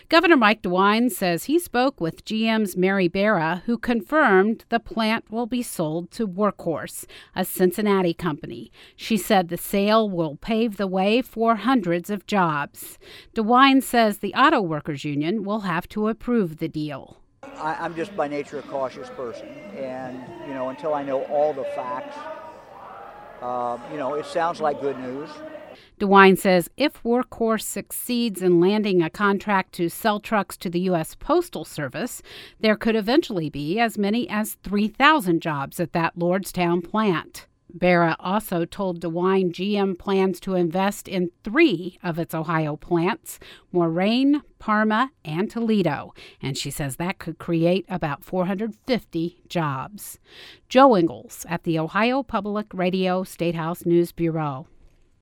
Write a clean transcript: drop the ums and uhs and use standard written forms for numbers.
Governor Mike DeWine says he spoke with GM's Mary Barra, who confirmed the plant will be sold to Workhorse, a Cincinnati company. She said the sale will pave the way for hundreds of jobs. DeWine says the Auto Workers Union will have to approve the deal. I'm just by nature a cautious person, and until I know all the facts, it sounds like good news. DeWine says if Workhorse succeeds in landing a contract to sell trucks to the U.S. Postal Service, there could eventually be as many as 3,000 jobs at that Lordstown plant. Barra also told DeWine GM plans to invest in 3 of its Ohio plants, Moraine, Parma, and Toledo, and she says that could create about 450 jobs. Joe Ingles at the Ohio Public Radio Statehouse News Bureau.